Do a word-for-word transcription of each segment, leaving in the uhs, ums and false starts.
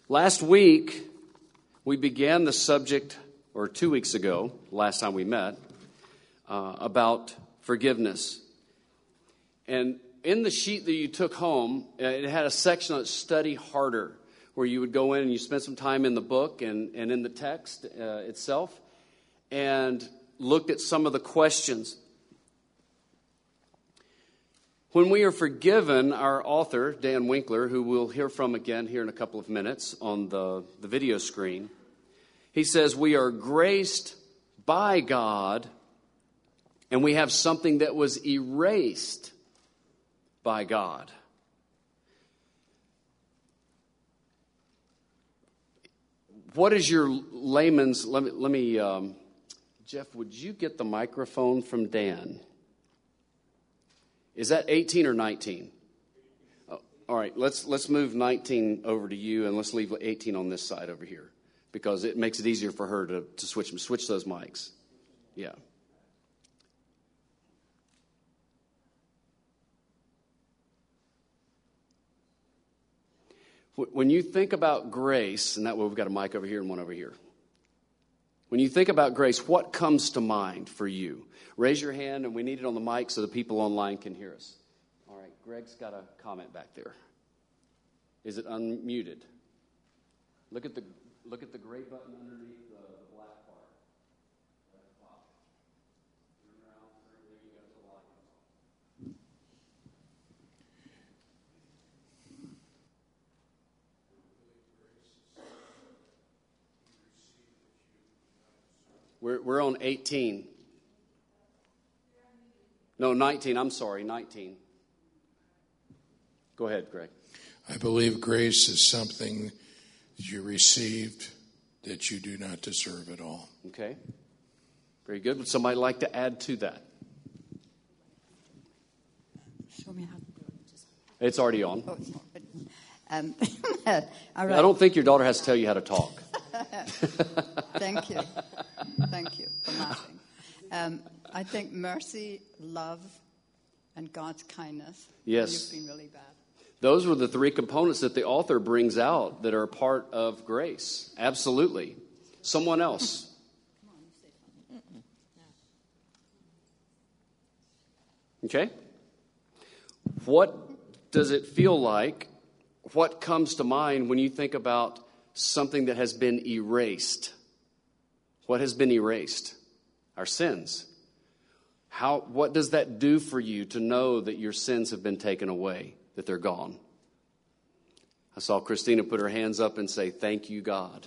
Last week, we began the subject, or two weeks ago, last time we met, uh, about forgiveness. And in the sheet that you took home, uh, it had a section on Study Harder, where you would go in and you spend some time in the book and, and in the text uh, itself, and looked at some of the questions. When we are forgiven, our author, Dan Winkler, who we'll hear from again here in a couple of minutes on the, the video screen, he says we are graced by God and we have something that was erased by God. What is your layman's, let me, let me um, Jeff, would you get the microphone from Dan? Is that eighteen or nineteen? Oh, all right, let's let's move nineteen over to you, and let's leave eighteen on this side over here, because it makes it easier for her to, to switch them. Switch those mics. Yeah. When you think about grace, and that way we've got a mic over here and one over here. When you think about grace, what comes to mind for you? Raise your hand, and we need it on the mic so the people online can hear us. All right, Greg's got a comment back there. Is it unmuted? Look at the look at the gray button underneath the, the black part. At the top. Turn around, there you go, the light comes on. We're we're on eighteen. No, nineteen. I'm sorry, nineteen. Go ahead, Greg. I believe grace is something that you received that you do not deserve at all. Okay. Very good. Would somebody like to add to that? Show me how to do it. It's already on. Oh, it's not. Um, all right. I don't think your daughter has to tell you how to talk. Thank you. Thank you for laughing. Um, I think mercy, love, and God's kindness. Yes. You've been really bad. Those were the three components that the author brings out that are part of grace. Absolutely. Someone else. Okay. What does it feel like? What comes to mind when you think about something that has been erased? What has been erased? Our sins. How, what does that do for you to know that your sins have been taken away, that they're gone? I saw Christina put her hands up and say, "Thank you, God."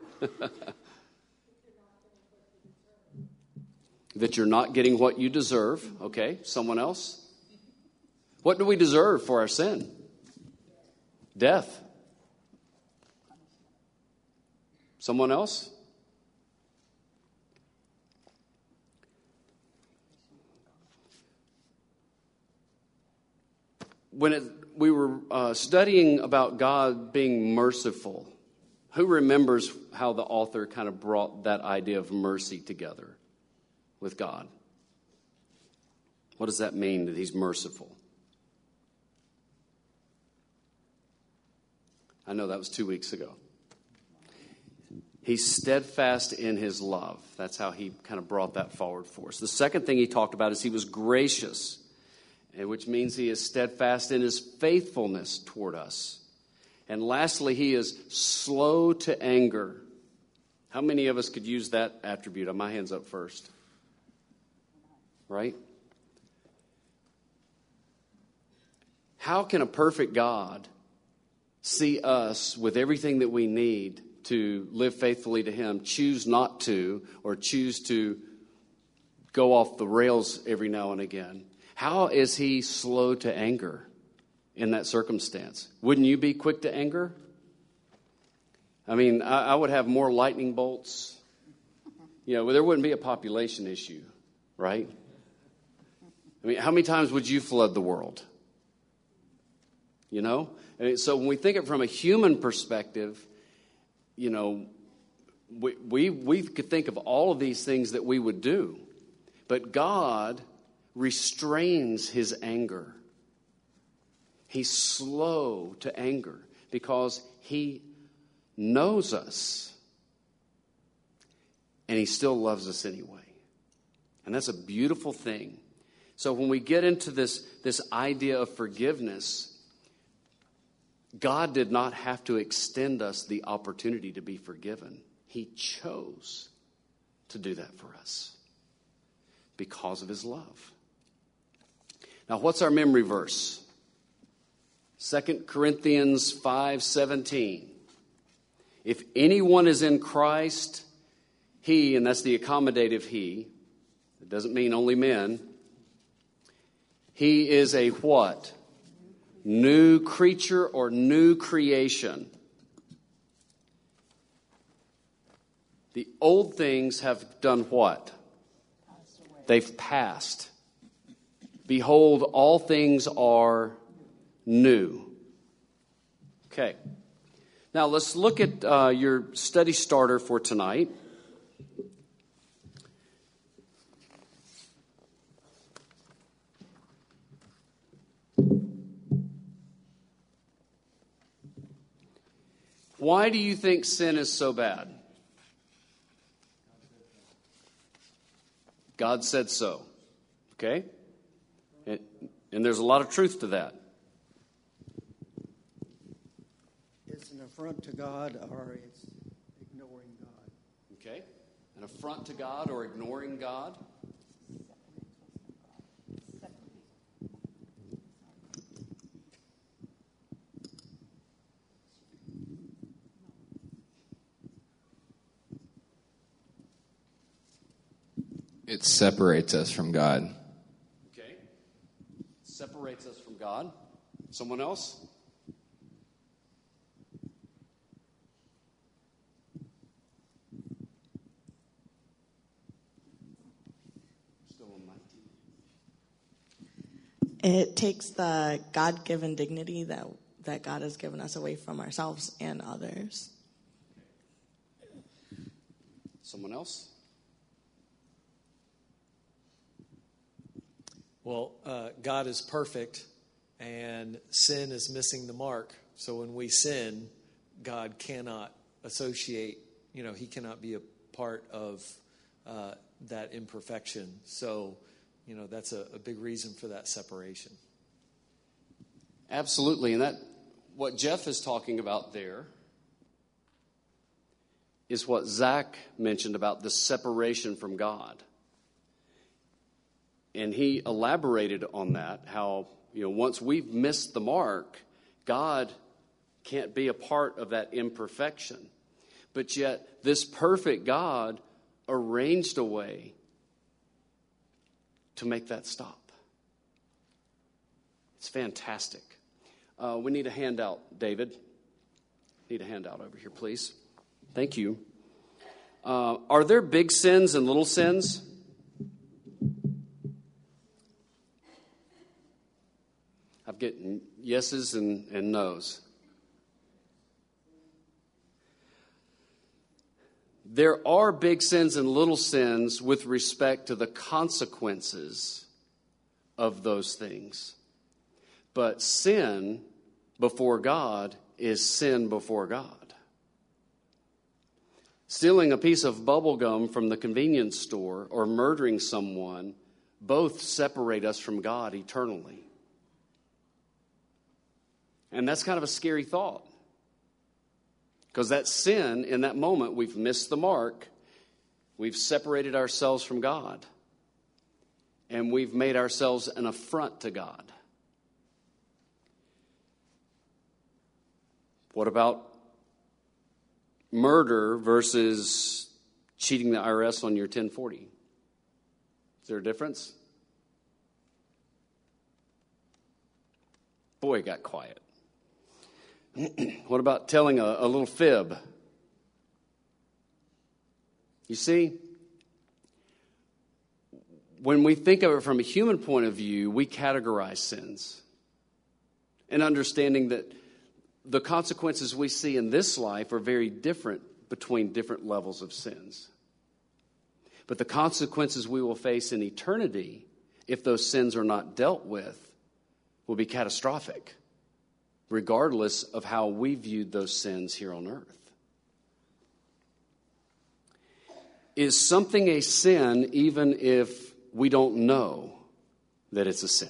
That you're not getting what you deserve. Okay, someone else? What do we deserve for our sin? Death. Someone else? When it, we were uh, studying about God being merciful, who remembers how the author kind of brought that idea of mercy together with God? What does that mean, that he's merciful? I know that was two weeks ago. He's steadfast in his love. That's how he kind of brought that forward for us. The second thing he talked about is he was gracious, which means he is steadfast in his faithfulness toward us. And lastly, he is slow to anger. How many of us could use that attribute? My hand's up first. Right? How can a perfect God see us with everything that we need to live faithfully to him, choose not to, or choose to go off the rails every now and again? How is he slow to anger in that circumstance? Wouldn't you be quick to anger? I mean, I, I would have more lightning bolts. You know, there wouldn't be a population issue, right? I mean, how many times would you flood the world? You know? I mean, so when we think it from a human perspective, you know, we, we, we could think of all of these things that we would do. But God restrains his anger. He's slow to anger because he knows us, and he still loves us anyway. And that's a beautiful thing. So when we get into this, this idea of forgiveness, God did not have to extend us the opportunity to be forgiven. He chose to do that for us because of his love. Now, what's our memory verse? Second Corinthians five seventeen. If anyone is in Christ, he, and that's the accommodative he, it doesn't mean only men, he is a what? New creature or new creation. The old things have done what? They've passed. Behold, all things are new. Okay. Now let's look at uh, your study starter for tonight. Why do you think sin is so bad? God said so. Okay? And, and there's a lot of truth to that. It's an affront to God, or it's ignoring God. Okay? An affront to God or ignoring God. It separates us from God. Okay. Separates us from God. Someone else? Still on my team. It takes the God-given dignity that, that God has given us away from ourselves and others. Someone else? Well, uh, God is perfect, and sin is missing the mark. So when we sin, God cannot associate, you know, he cannot be a part of uh, that imperfection. So, you know, that's a, a big reason for that separation. Absolutely. And that, what Jeff is talking about there is what Zach mentioned about the separation from God. And he elaborated on that, how, you know, once we've missed the mark, God can't be a part of that imperfection. But yet, this perfect God arranged a way to make that stop. It's fantastic. Uh, we need a handout, David. Need a handout over here, please. Thank you. Uh, are there big sins and little sins? I'm getting yeses and, and nos. There are big sins and little sins with respect to the consequences of those things. But sin before God is sin before God. Stealing a piece of bubble gum from the convenience store or murdering someone both separate us from God eternally. And that's kind of a scary thought. Because that sin, in that moment, we've missed the mark. We've separated ourselves from God. And we've made ourselves an affront to God. What about murder versus cheating the I R S on your ten forty? Is there a difference? Boy, it got quiet. What about telling a, a little fib? You see, when we think of it from a human point of view, we categorize sins. And understanding that the consequences we see in this life are very different between different levels of sins. But the consequences we will face in eternity, if those sins are not dealt with, will be catastrophic, regardless of how we viewed those sins here on earth. Is something a sin even if we don't know that it's a sin?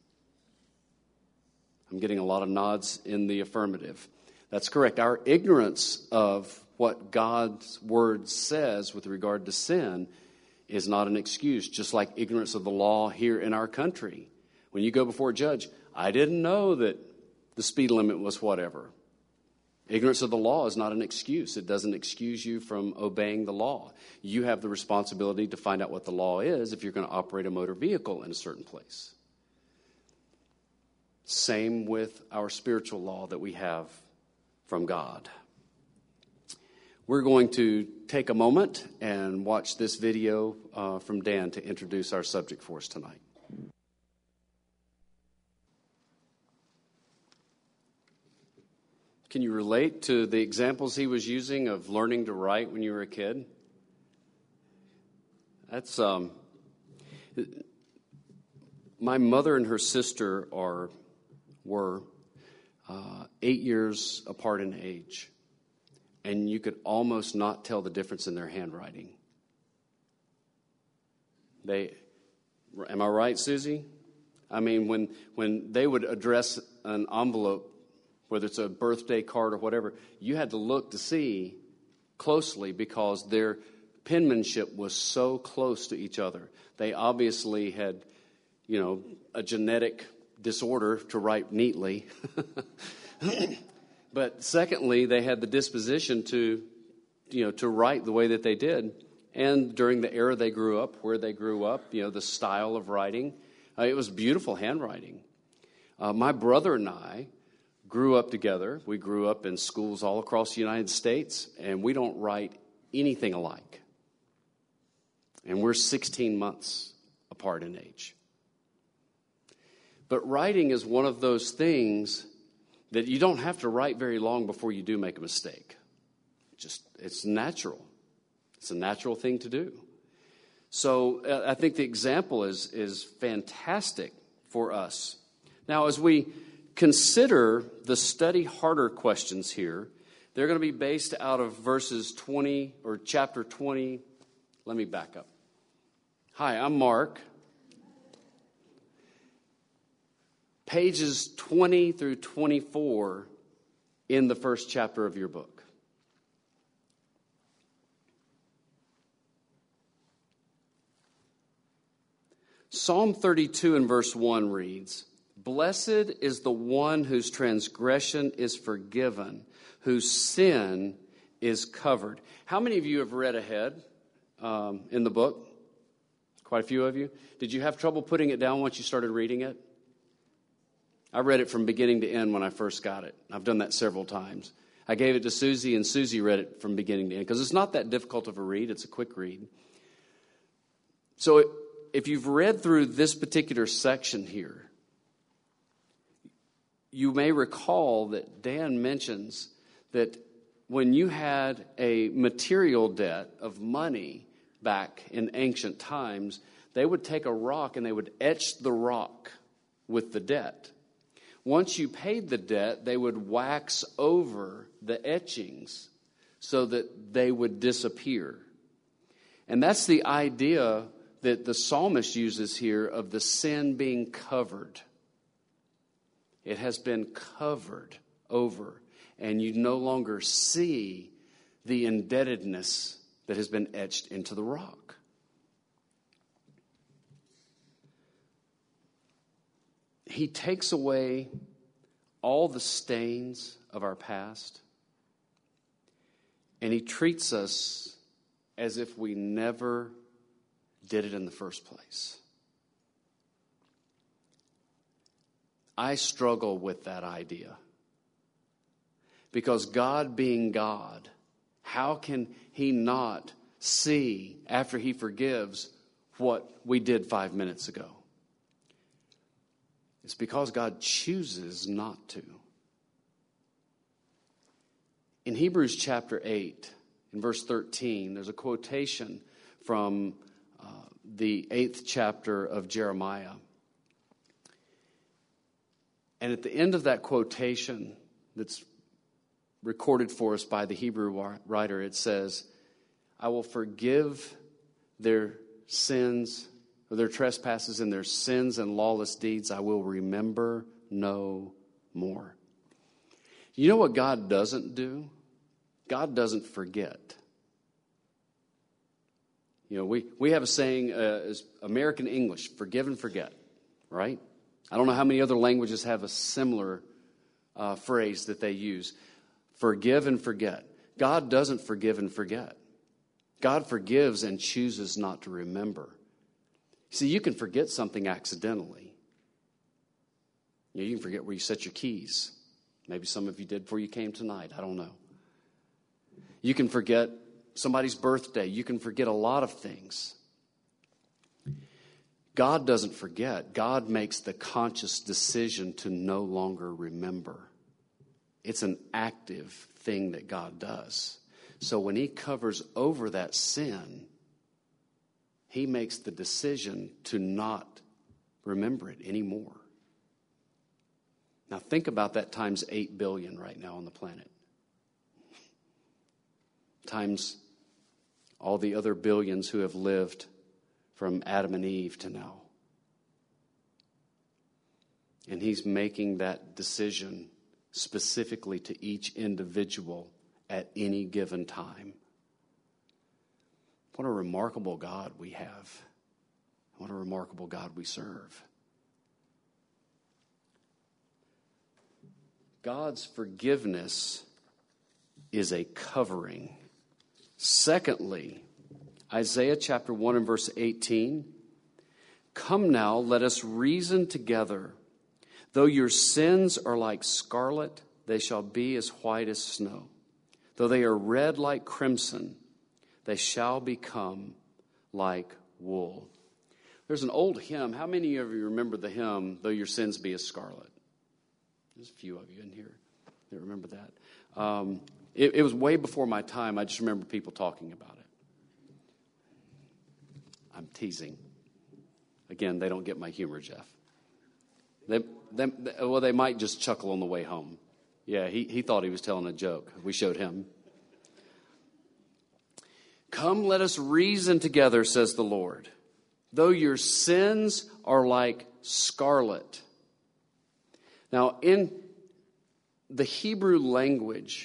I'm getting a lot of nods in the affirmative. That's correct. Our ignorance of what God's word says with regard to sin is not an excuse, just like ignorance of the law here in our country. When you go before a judge, I didn't know that the speed limit was whatever. Ignorance of the law is not an excuse. It doesn't excuse you from obeying the law. You have the responsibility to find out what the law is if you're going to operate a motor vehicle in a certain place. Same with our spiritual law that we have from God. We're going to take a moment and watch this video uh, from Dan to introduce our subject for us tonight. Can you relate to the examples he was using of learning to write when you were a kid? That's um, my mother and her sister are were uh, eight years apart in age, and you could almost not tell the difference in their handwriting. They, am I right, Susie? I mean, when when they would address an envelope, whether it's a birthday card or whatever, you had to look to see closely because their penmanship was so close to each other. They obviously had, you know, a genetic disorder to write neatly. But secondly, they had the disposition to, you know, to write the way that they did. And during the era they grew up, where they grew up, you know, the style of writing, uh, it was beautiful handwriting. Uh, my brother and I grew up together. We grew up in schools all across the United States, and we don't write anything alike. And we're sixteen months apart in age. But writing is one of those things that you don't have to write very long before you do make a mistake. Just, it's natural. It's a natural thing to do. So uh, I think the example is, is fantastic for us. Now, as we consider the study harder questions here, they're going to be based out of verses twenty or chapter twenty. Let me back up. Hi, I'm Mark. Pages twenty through twenty-four in the first chapter of your book. Psalm thirty-two and verse one reads, "Blessed is the one whose transgression is forgiven, whose sin is covered." How many of you have read ahead um, in the book? Quite a few of you. Did you have trouble putting it down once you started reading it? I read it from beginning to end when I first got it. I've done that several times. I gave it to Susie, and Susie read it from beginning to end because it's not that difficult of a read. It's a quick read. So it, if you've read through this particular section here, you may recall that Dan mentions that when you had a material debt of money back in ancient times, they would take a rock and they would etch the rock with the debt. Once you paid the debt, they would wax over the etchings so that they would disappear. And that's the idea that the psalmist uses here of the sin being covered. It has been covered over, and you no longer see the indebtedness that has been etched into the rock. He takes away all the stains of our past, and he treats us as if we never did it in the first place. I struggle with that idea. Because God being God, how can he not see after he forgives what we did five minutes ago? It's because God chooses not to. In Hebrews chapter eight, in verse thirteen, there's a quotation from uh, the eighth chapter of Jeremiah. And at the end of that quotation that's recorded for us by the Hebrew writer, it says, I will forgive their sins, or their trespasses and their sins and lawless deeds. I will remember no more. You know what God doesn't do? God doesn't forget. You know, we, we have a saying, uh, is American English, forgive and forget, right? I don't know how many other languages have a similar uh, phrase that they use. Forgive and forget. God doesn't forgive and forget. God forgives and chooses not to remember. See, you can forget something accidentally. You know, you can forget where you set your keys. Maybe some of you did before you came tonight. I don't know. You can forget somebody's birthday. You can forget a lot of things. God doesn't forget. God makes the conscious decision to no longer remember. It's an active thing that God does. So when he covers over that sin, he makes the decision to not remember it anymore. Now think about that times eight billion right now on the planet. Times all the other billions who have lived from Adam and Eve to now. And he's making that decision specifically to each individual at any given time. What a remarkable God we have. What a remarkable God we serve. God's forgiveness is a covering. Secondly, Isaiah chapter one and verse eighteen. Come now, let us reason together. Though your sins are like scarlet, they shall be as white as snow. Though they are red like crimson, they shall become like wool. There's an old hymn. How many of you remember the hymn, Though Your Sins Be as Scarlet? There's a few of you in here that remember that. Um, it, it was way before my time. I just remember people talking about it. I'm teasing. Again, they don't get my humor, Jeff. They, they, well, they might just chuckle on the way home. Yeah, he, he thought he was telling a joke. We showed him. Come, let us reason together, says the Lord. Though your sins are like scarlet. Now, in the Hebrew language,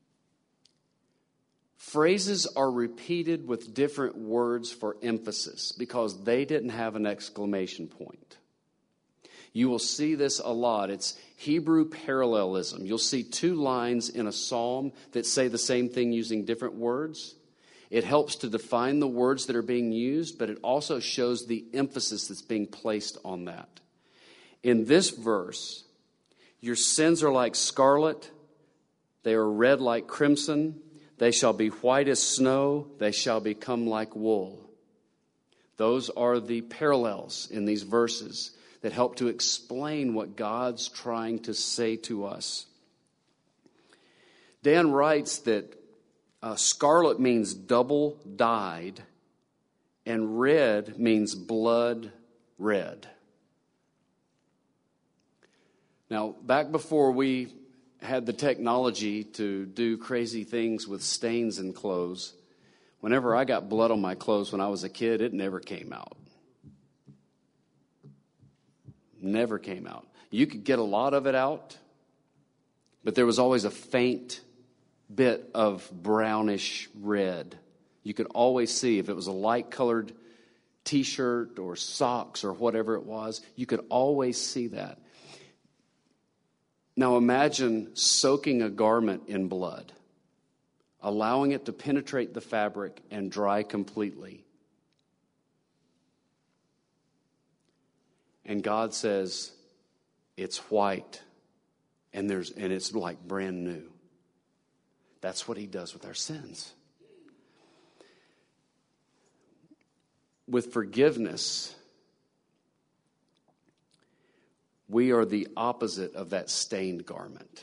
phrases are repeated with different words for emphasis because they didn't have an exclamation point. You will see this a lot. It's Hebrew parallelism. You'll see two lines in a psalm that say the same thing using different words. It helps to define the words that are being used, but it also shows the emphasis that's being placed on that. In this verse, your sins are like scarlet. They are red like crimson. They shall be white as snow. They shall become like wool. Those are the parallels in these verses that help to explain what God's trying to say to us. Dan writes that uh, scarlet means double dyed, and red means blood red. Now, back before we had the technology to do crazy things with stains in clothes, whenever I got blood on my clothes when I was a kid, it never came out. Never came out. You could get a lot of it out, but there was always a faint bit of brownish red. You could always see if it was a light-colored T-shirt or socks or whatever it was, you could always see that. Now imagine soaking a garment in blood, allowing it to penetrate the fabric and dry completely. And God says, it's white, and there's and it's like brand new. That's what he does with our sins. With forgiveness, we are the opposite of that stained garment.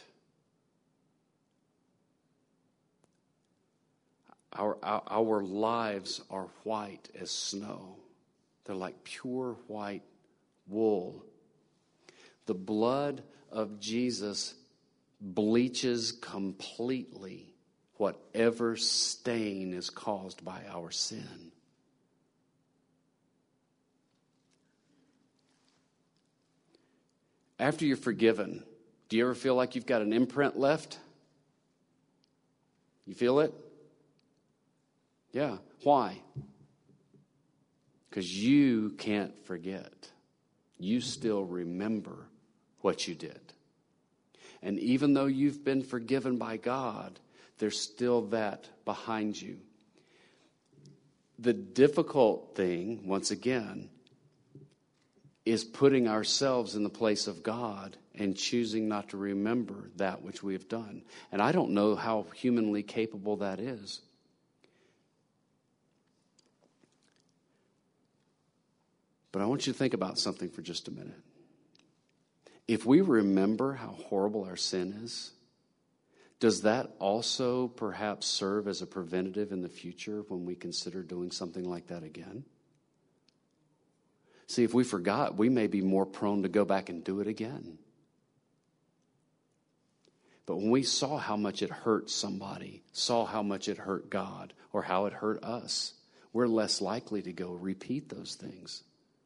Our, our, our lives are white as snow. They're like pure white wool. The blood of Jesus bleaches completely whatever stain is caused by our sin. After you're forgiven, do you ever feel like you've got an imprint left? You feel it? Yeah. Why? Because you can't forget. You still remember what you did. And even though you've been forgiven by God, there's still that behind you. The difficult thing, once again, is putting ourselves in the place of God and choosing not to remember that which we have done. And I don't know how humanly capable that is. But I want you to think about something for just a minute. If we remember how horrible our sin is, does that also perhaps serve as a preventative in the future when we consider doing something like that again? See, if we forgot, we may be more prone to go back and do it again. But when we saw how much it hurt somebody, saw how much it hurt God, or how it hurt us, we're less likely to go repeat those things.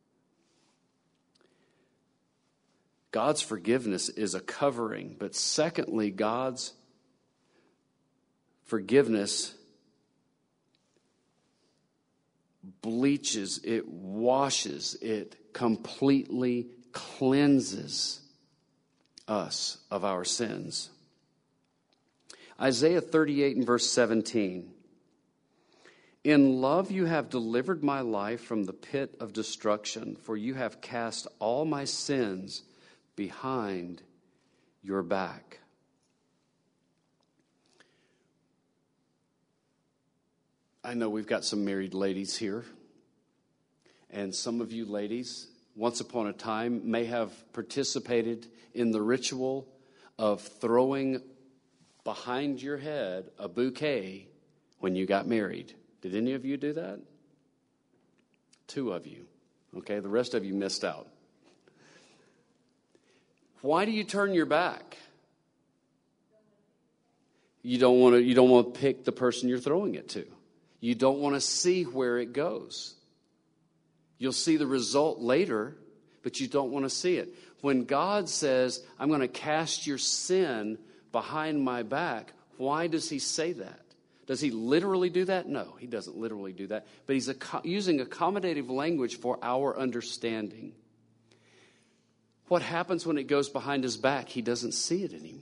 God's forgiveness is a covering, but secondly, God's forgiveness bleaches, it washes, it completely cleanses us of our sins. Isaiah thirty-eight and verse seventeen. In love you have delivered my life from the pit of destruction, for you have cast all my sins behind your back. I know we've got some married ladies here. And some of you ladies, once upon a time, may have participated in the ritual of throwing behind your head a bouquet when you got married. Did any of you do that? Two of you. Okay, the rest of you missed out. Why do you turn your back? You don't want to, you don't want to pick the person you're throwing it to. You don't want to see where it goes. You'll see the result later, but you don't want to see it. When God says, I'm going to cast your sin behind my back, why does he say that? Does he literally do that? No, he doesn't literally do that. But he's ac- using accommodative language for our understanding. What happens when it goes behind his back? He doesn't see it anymore.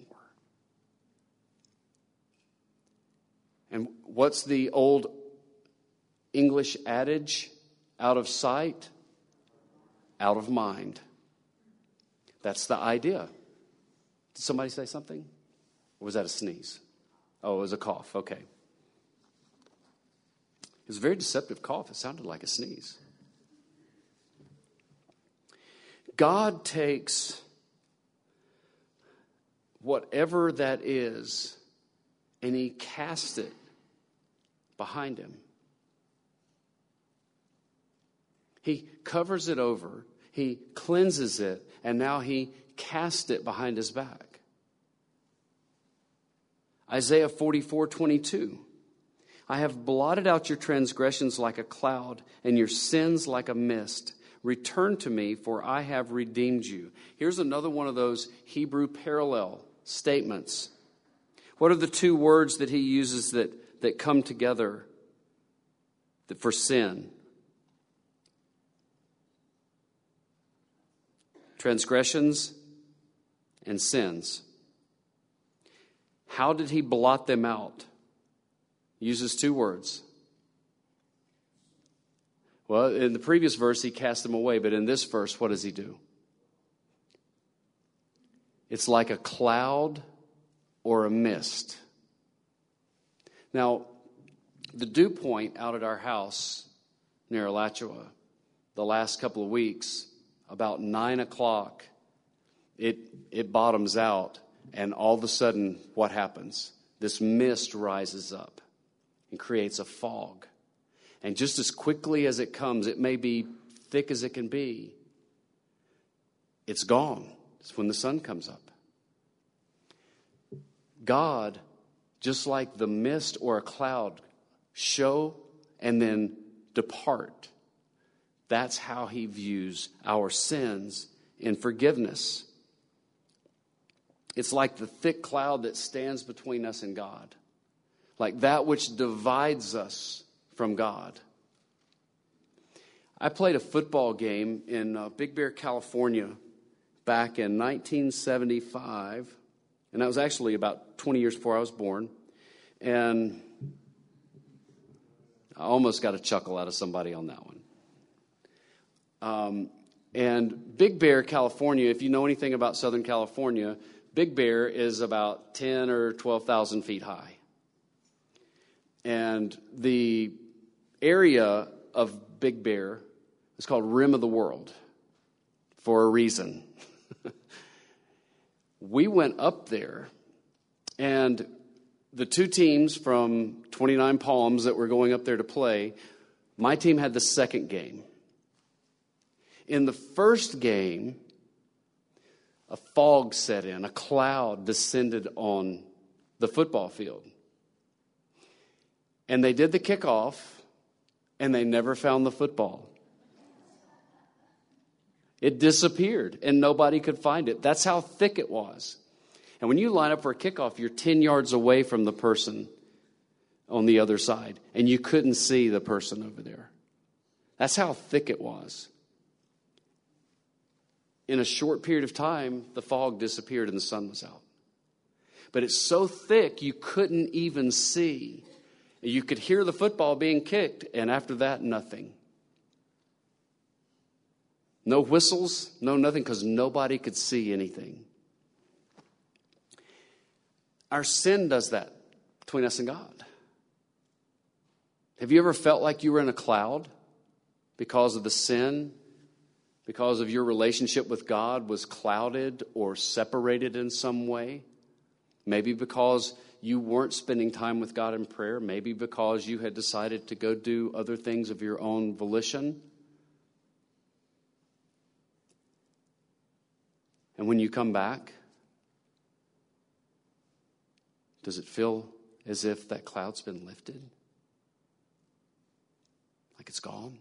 And what's the old English adage? Out of sight, out of mind. That's the idea. Did somebody say something? Or was that a sneeze? Oh, it was a cough. Okay. It was a very deceptive cough. It sounded like a sneeze. God takes whatever that is and he casts it behind him. He covers it over, he cleanses it, and now he casts it behind his back. Isaiah forty-four twenty-two. I have blotted out your transgressions like a cloud, and your sins like a mist. Return to me, for I have redeemed you. Here's another one of those Hebrew parallel statements. What are the two words that he uses that, that come together for sin? Transgressions and sins. How did he blot them out? He uses two words. Well, in the previous verse, he cast them away, but in this verse, what does he do? It's like a cloud or a mist. Now, the dew point out at our house near Alachua, the last couple of weeks, about nine o'clock, it it bottoms out, and all of a sudden, what happens? This mist rises up and creates a fog. And just as quickly as it comes, it may be thick as it can be, it's gone. It's when the sun comes up. God just like the mist or a cloud show and then depart. That's how he views our sins in forgiveness. It's like the thick cloud that stands between us and God, like that which divides us from God. I played a football game in uh, Big Bear, California back in nineteen seventy-five, and that was actually about twenty years before I was born. And I almost got a chuckle out of somebody on that one. Um, and Big Bear, California, if you know anything about Southern California, Big Bear is about ten or twelve thousand feet high. And the area of Big Bear is called Rim of the World for a reason. We went up there, and the two teams from twenty-nine Palms that were going up there to play, my team had the second game. In the first game, a fog set in, a cloud descended on the football field. And they did the kickoff, and they never found the football. It disappeared, and nobody could find it. That's how thick it was. And when you line up for a kickoff, you're ten yards away from the person on the other side, and you couldn't see the person over there. That's how thick it was. In a short period of time, the fog disappeared and the sun was out. But it's so thick you couldn't even see. You could hear the football being kicked, and after that, nothing. No whistles, no nothing, because nobody could see anything. Our sin does that between us and God. Have you ever felt like you were in a cloud because of the sin? Because of your relationship with God was clouded or separated in some way? Maybe because you weren't spending time with God in prayer. Maybe because you had decided to go do other things of your own volition. And when you come back, does it feel as if that cloud's been lifted? Like it's gone?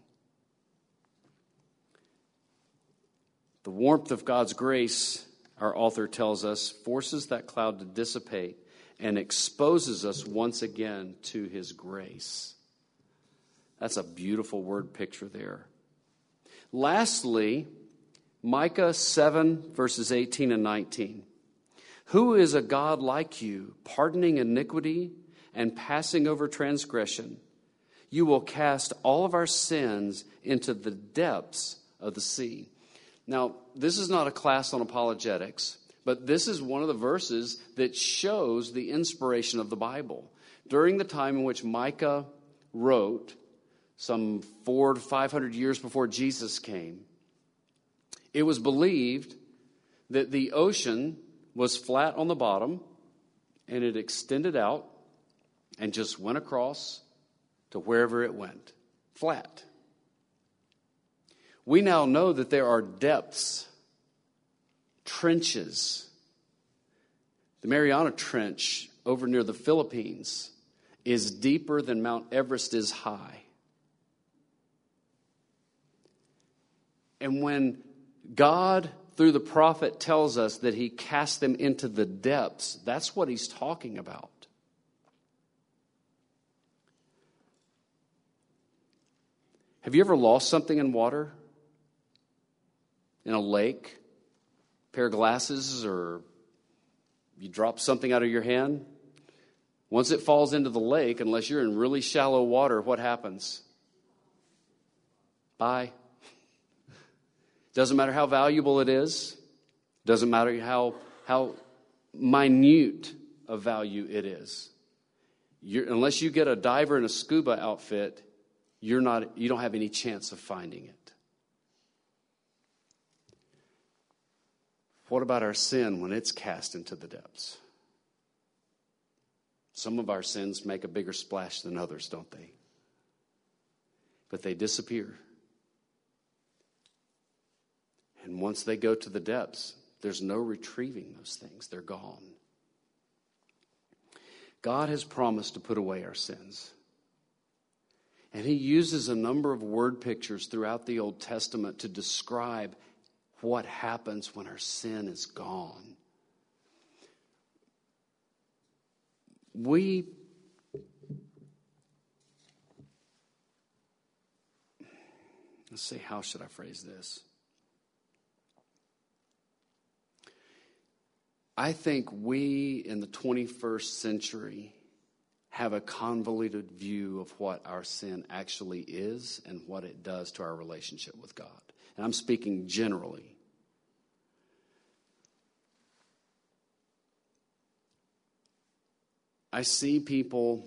The warmth of God's grace, our author tells us, forces that cloud to dissipate and exposes us once again to his grace. That's a beautiful word picture there. Lastly, Micah seven, verses eighteen and nineteen. Who is a God like you, pardoning iniquity and passing over transgression? You will cast all of our sins into the depths of the sea. Now, this is not a class on apologetics, but this is one of the verses that shows the inspiration of the Bible. During the time in which Micah wrote, some four to five hundred years before Jesus came, it was believed that the ocean was flat on the bottom, and it extended out and just went across to wherever it went. Flat. We now know that there are depths, trenches. The Mariana Trench over near the Philippines is deeper than Mount Everest is high. And when God, through the prophet, tells us that he cast them into the depths, that's what he's talking about. Have you ever lost something in water? In a lake? A pair of glasses, or you drop something out of your hand? Once it falls into the lake, unless you're in really shallow water, what happens? Bye. Doesn't matter how valuable it is. Doesn't matter how, how minute of value it is. You're, unless you get a diver and a scuba outfit, you're not, you don't have any chance of finding it. What about our sin when it's cast into the depths? Some of our sins make a bigger splash than others, don't they? But they disappear. And once they go to the depths, there's no retrieving those things. They're gone. God has promised to put away our sins. And he uses a number of word pictures throughout the Old Testament to describe what happens when our sin is gone. We let's see, how should I phrase this? I think we in the twenty-first century have a convoluted view of what our sin actually is and what it does to our relationship with God. And I'm speaking generally. I see people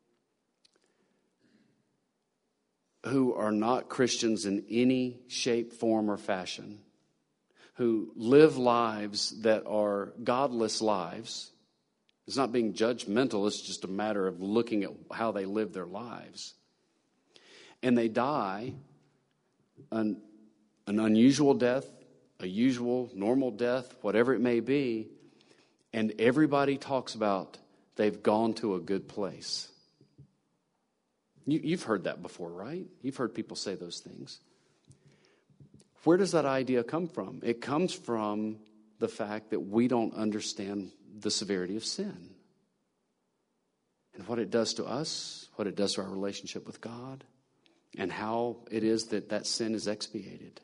who are not Christians in any shape, form, or fashion, who live lives that are godless lives. It's not being judgmental. It's just a matter of looking at how they live their lives. And they die an, an unusual death, a usual, normal death, whatever it may be, and everybody talks about they've gone to a good place. You, you've heard that before, right? You've heard people say those things. Where does that idea come from? It comes from the fact that we don't understand the severity of sin and what it does to us, what it does to our relationship with God, and how it is that that sin is expiated.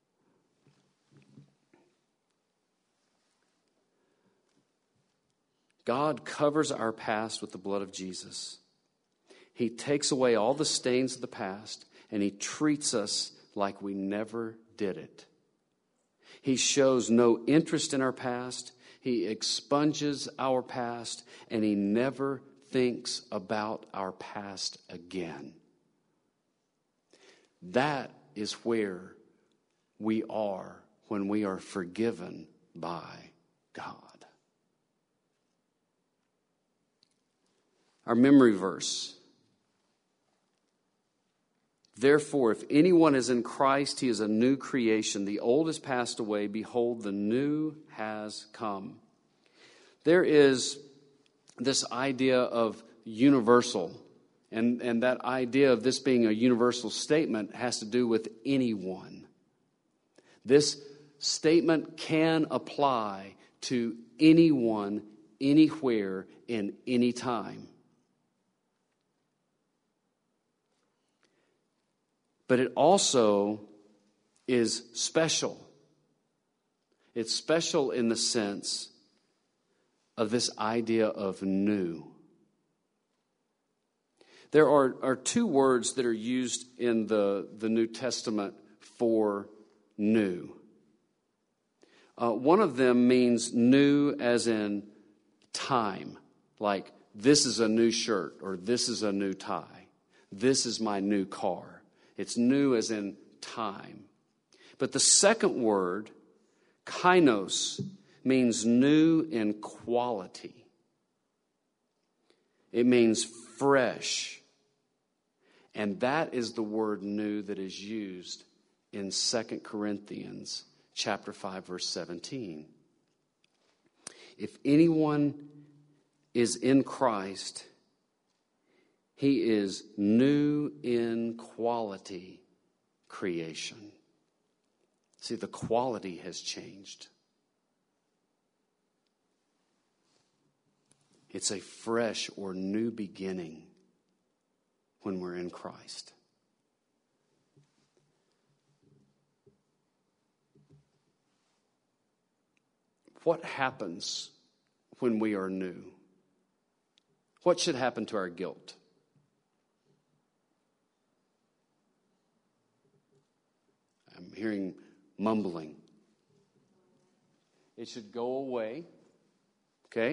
God covers our past with the blood of Jesus. He takes away all the stains of the past, and he treats us like we never did it. He shows no interest in our past. He expunges our past, and he never thinks about our past again. That is where we are when we are forgiven by God. Our memory verse. Therefore, if anyone is in Christ, he is a new creation. The old has passed away. Behold, the new has come. There is this idea of universal. And, and that idea of this being a universal statement has to do with anyone. This statement can apply to anyone, anywhere, in any time. But it also is special. It's special in the sense of this idea of new. There are, are two words that are used in the, the New Testament for new. Uh, one of them means new as in time, like this is a new shirt or this is a new tie. This is my new car. It's new as in time. But the second word, kainos, means new in quality. It means fresh. And that is the word new that is used in Second Corinthians chapter five, verse seventeen. If anyone is in Christ, he is new in quality creation. See, the quality has changed. It's a fresh or new beginning when we're in Christ. What happens when we are new? What should happen to our guilt? I'm hearing mumbling. It should go away. Okay?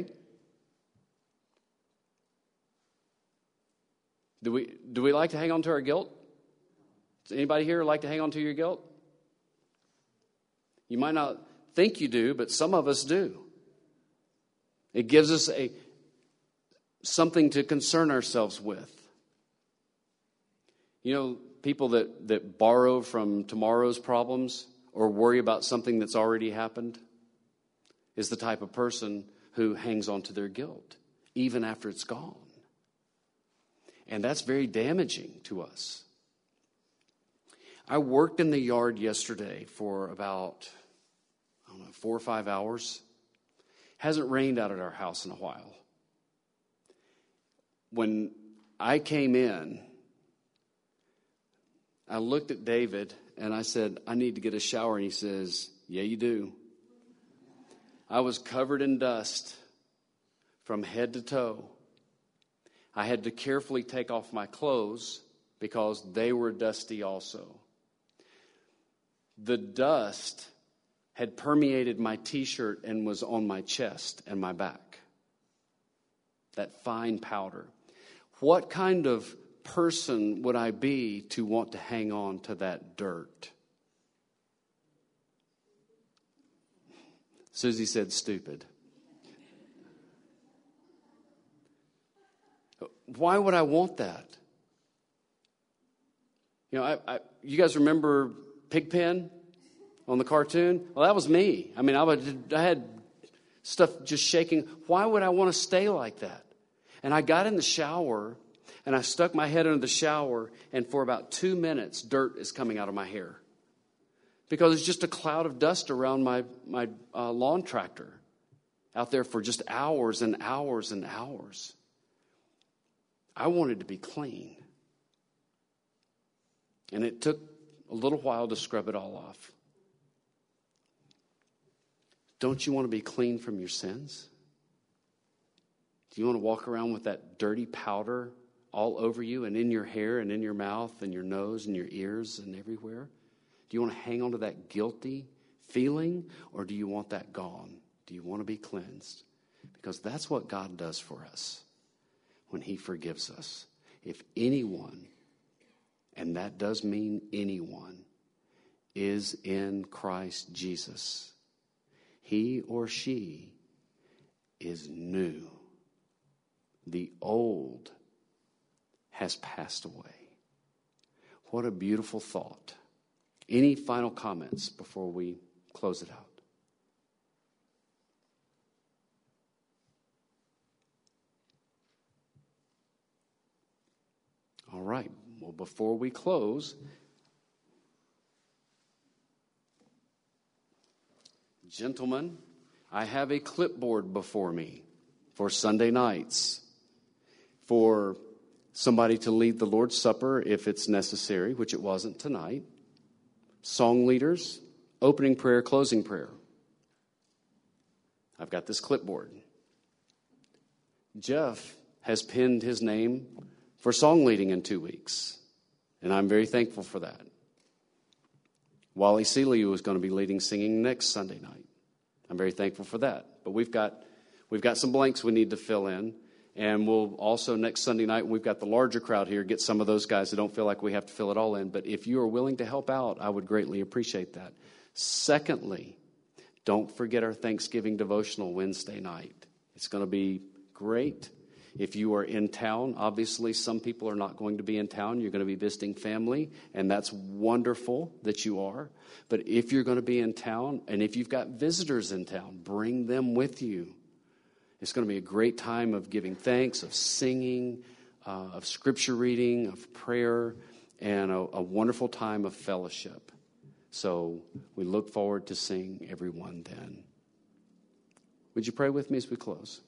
Do we do we like to hang on to our guilt? Does anybody here like to hang on to your guilt? You might not think you do, but some of us do. It gives us a something to concern ourselves with. You know, people that, that borrow from tomorrow's problems or worry about something that's already happened is the type of person who hangs on to their guilt. even after it's gone. And that's very damaging to us. I worked in the yard yesterday for about, I don't know, four or five hours. Hasn't rained out at our house in a while. When I came in, I looked at David and I said, I need to get a shower. And he says, yeah, you do. I was covered in dust from head to toe. I had to carefully take off my clothes because they were dusty also. The dust had permeated my t-shirt and was on my chest and my back. That fine powder. What kind of person would I be to want to hang on to that dirt? Susie said stupid. Why would I want that? You know, I, I, you guys remember Pigpen on the cartoon? Well, that was me. I mean, I, would, I had stuff just shaking. Why would I want to stay like that? And I got in the shower, and I stuck my head under the shower, and for about two minutes, dirt is coming out of my hair. Because it's just a cloud of dust around my, my uh, lawn tractor out there for just hours and hours and hours. I wanted to be clean. And it took a little while to scrub it all off. Don't you want to be clean from your sins? Do you want to walk around with that dirty powder all over you and in your hair and in your mouth and your nose and your ears and everywhere? Do you want to hang on to that guilty feeling, or do you want that gone? Do you want to be cleansed? Because that's what God does for us when he forgives us. If anyone, and that does mean anyone, is in Christ Jesus, he or she is new. The old has passed away. What a beautiful thought. Any final comments before we close it out? All right. Well, before we close, gentlemen, I have a clipboard before me for Sunday nights, for somebody to lead the Lord's Supper if it's necessary, which it wasn't tonight. Song leaders, opening prayer, closing prayer. I've got this clipboard. Jeff has pinned his name for song leading in two weeks, and I'm very thankful for that. Wally Seeley was going to be leading singing next Sunday night. I'm very thankful for that. But we've got we've got some blanks we need to fill in. And we'll also, next Sunday night, we've got the larger crowd here, get some of those guys that don't feel like we have to fill it all in. But if you are willing to help out, I would greatly appreciate that. Secondly, don't forget our Thanksgiving devotional Wednesday night. It's going to be great. If you are in town, obviously some people are not going to be in town. You're going to be visiting family, and that's wonderful that you are. But if you're going to be in town, and if you've got visitors in town, bring them with you. It's going to be a great time of giving thanks, of singing, uh, of scripture reading, of prayer, and a, a wonderful time of fellowship. So we look forward to seeing everyone then. Would you pray with me as we close?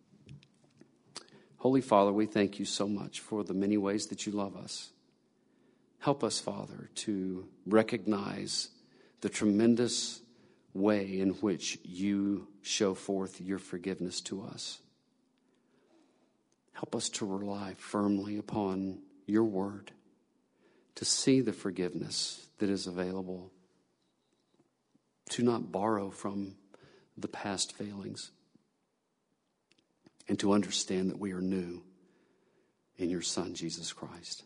Holy Father, we thank you so much for the many ways that you love us. Help us, Father, to recognize the tremendous way in which you show forth your forgiveness to us. Help us to rely firmly upon your word, to see the forgiveness that is available, to not borrow from the past failings, and to understand that we are new in your Son, Jesus Christ.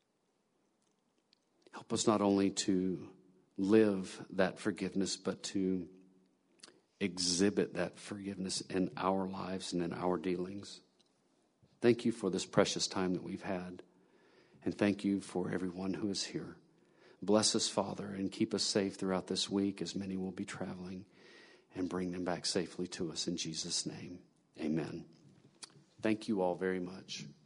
Help us not only to live that forgiveness, but to exhibit that forgiveness in our lives and in our dealings. Thank you for this precious time that we've had, and thank you for everyone who is here. Bless us, Father, and keep us safe throughout this week, as many will be traveling, and bring them back safely to us in Jesus' name. Amen. Thank you all very much.